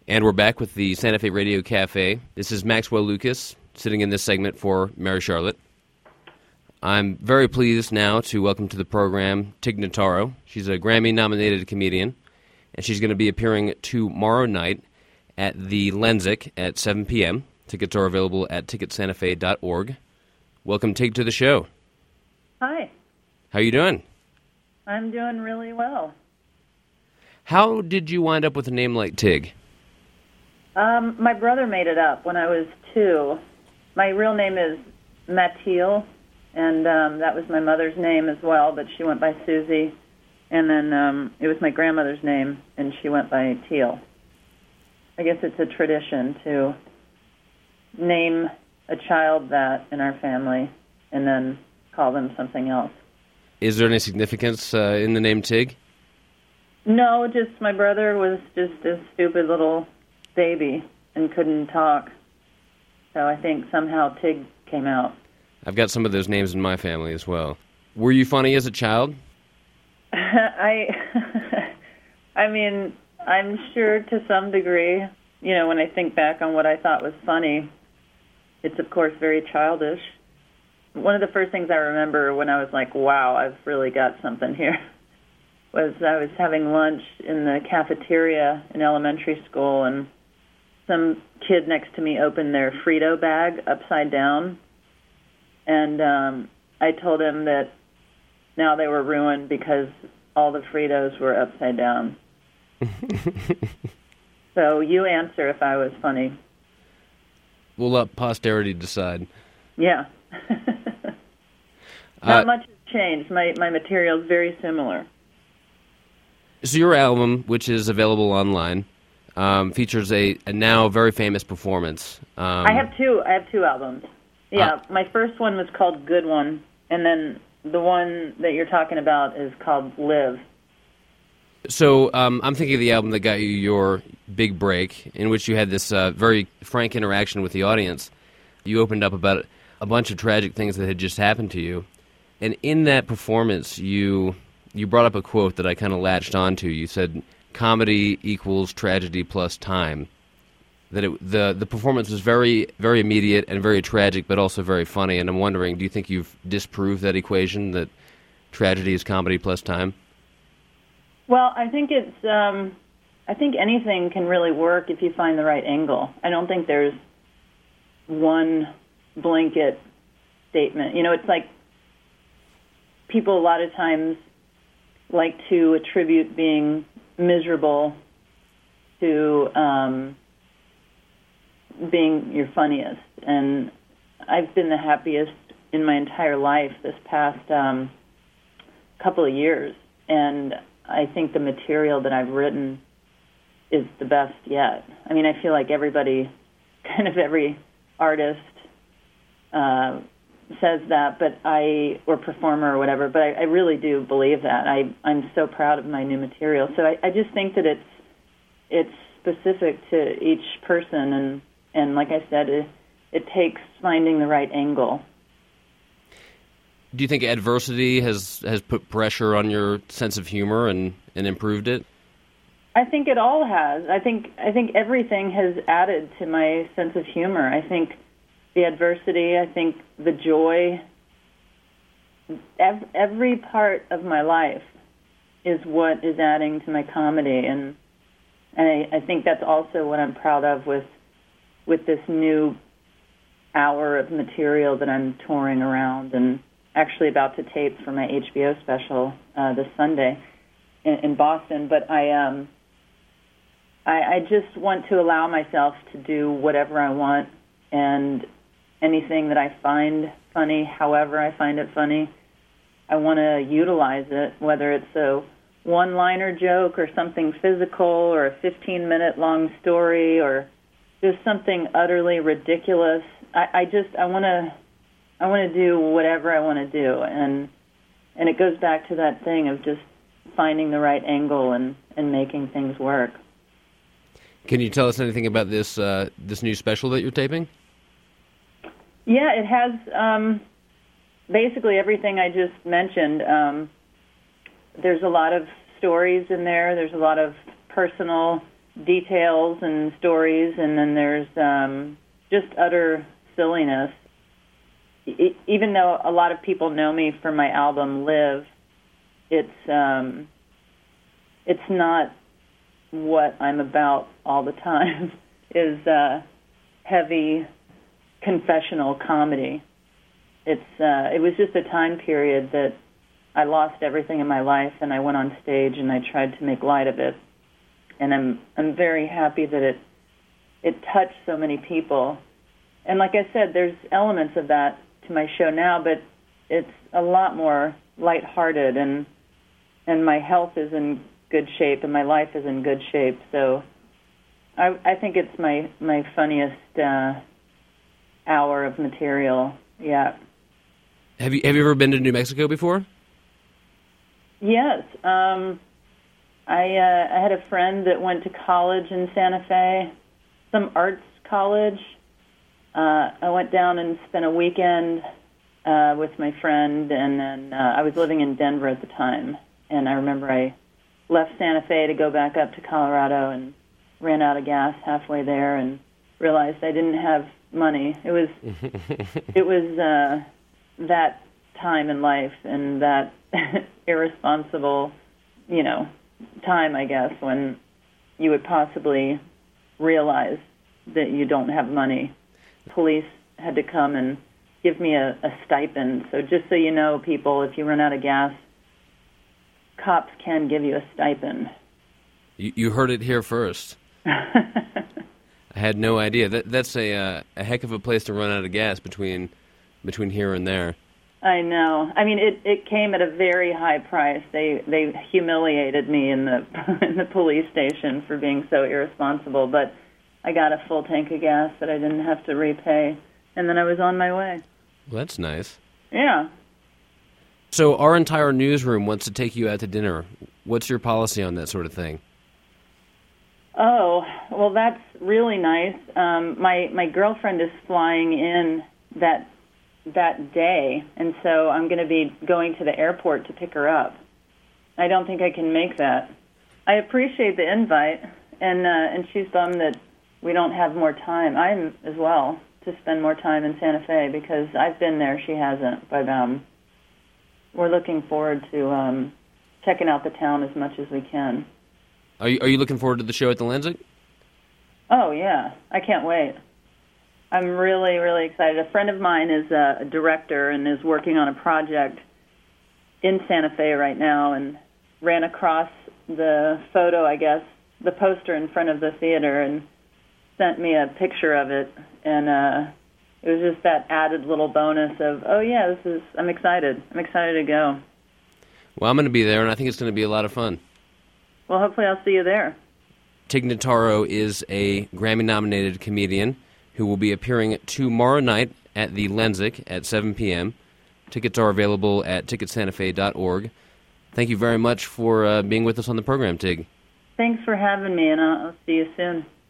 And we're back with the Santa Fe Radio Cafe. This is Maxwell Lucas, sitting in this segment for Mary Charlotte. I'm very pleased now to welcome to the program Tig Notaro. She's a Grammy-nominated comedian, and she's going to be appearing tomorrow night at the Lensic at 7 p.m. Tickets are available at ticketsantafe.org. Welcome, Tig, to the show. Hi. How you doing? I'm doing really well. How did you wind up with a name like Tig? My brother made it up when I was 2. My real name is Mathilde, and that was my mother's name as well, but she went by Susie. And then it was my grandmother's name, and she went by Teal. I guess it's a tradition to name a child that in our family and then call them something else. Is there any significance in the name Tig? No, just my brother was just a stupid little baby and couldn't talk. So I think somehow Tig came out. I've got some of those names in my family as well. Were you funny as a child? I mean, I'm sure to some degree, you know, when I think back on what I thought was funny, it's of course very childish. One of the first things I remember when I was like, wow, I've really got something here, was I was having lunch in the cafeteria in elementary school, and some kid next to me opened their Frito bag upside down, and I told him that now they were ruined because all the Fritos were upside down. So you answer if I was funny. We'll let posterity decide. Yeah. Not much has changed. My material is very similar. So your album, which is available online, features a now very famous performance. I have two albums. Yeah, my first one was called Good One, and then the one that you're talking about is called Live. So I'm thinking of the album that got you your big break, in which you had this very frank interaction with the audience. You opened up about a bunch of tragic things that had just happened to you. And in that performance, you brought up a quote that I kind of latched onto. You said, comedy equals tragedy plus time. That the performance was very, very immediate and very tragic, but also very funny. And I'm wondering, do you think you've disproved that equation, that tragedy is comedy plus time? Well, I think I think anything can really work if you find the right angle. I don't think there's one blanket statement. You know, it's like people a lot of times like to attribute being miserable to being your funniest. And I've been the happiest in my entire life this past couple of years. And I think the material that I've written is the best yet. I mean, I feel like everybody, kind of every artist says that, or performer or whatever, but I really do believe that. I'm so proud of my new material. So I just think that it's specific to each person, and like I said, it takes finding the right angle. Do you think adversity has put pressure on your sense of humor and improved it? I think it all has. I think everything has added to my sense of humor. I think the adversity, I think the joy, every part of my life is what is adding to my comedy, and I think that's also what I'm proud of with this new hour of material that I'm touring around and actually about to tape for my HBO special this Sunday in Boston. But I just want to allow myself to do whatever I want, and anything that I find funny, however I find it funny, I want to utilize it, whether it's a one-liner joke or something physical or a 15-minute long story or just something utterly ridiculous. I want to do whatever I want to do, and it goes back to that thing of just finding the right angle and making things work. Can you tell us anything about this new special that you're taping? Yeah, it has basically everything I just mentioned. There's a lot of stories in there. There's a lot of personal details and stories, and then there's just utter silliness. Even though a lot of people know me from my album Live, it's not what I'm about all the time. Is heavy confessional comedy. It was just a time period that I lost everything in my life, and I went on stage and I tried to make light of it. And I'm very happy that it touched so many people. And like I said, there's elements of that to my show now, but it's a lot more lighthearted, and my health is in good shape and my life is in good shape. So I think it's my funniest hour of material. Yeah. Have you ever been to New Mexico before? Yes. I had a friend that went to college in Santa Fe, some arts college. I went down and spent a weekend with my friend, and then I was living in Denver at the time. And I remember I left Santa Fe to go back up to Colorado and ran out of gas halfway there and realized I didn't have money. It was that time in life and that irresponsible, time, I guess, when you would possibly realize that you don't have money. Police had to come and give me a stipend. So just so you know, people, if you run out of gas, cops can give you a stipend. You heard it here first. I had no idea. That's a heck of a place to run out of gas between here and there. I know. I mean, it came at a very high price. They humiliated me in the police station for being so irresponsible, but I got a full tank of gas that I didn't have to repay, and then I was on my way. Well, that's nice. Yeah. So our entire newsroom wants to take you out to dinner. What's your policy on that sort of thing? Oh, well, that's really nice. My girlfriend is flying in that day, and so I'm going to be going to the airport to pick her up. I don't think I can make that. I appreciate the invite, and she's bummed that we don't have more time. I'm as well to spend more time in Santa Fe because I've been there, she hasn't. But we're looking forward to checking out the town as much as we can. Are you looking forward to the show at the Lensic? Oh, yeah. I can't wait. I'm really, really excited. A friend of mine is a director and is working on a project in Santa Fe right now and ran across the photo, I guess, the poster in front of the theater and sent me a picture of it. And it was just that added little bonus of, oh, yeah, I'm excited. I'm excited to go. Well, I'm going to be there, and I think it's going to be a lot of fun. Well, hopefully I'll see you there. Tig Notaro is a Grammy-nominated comedian who will be appearing tomorrow night at the Lensic at 7 p.m. Tickets are available at ticketsantafe.org. Thank you very much for being with us on the program, Tig. Thanks for having me, and I'll see you soon.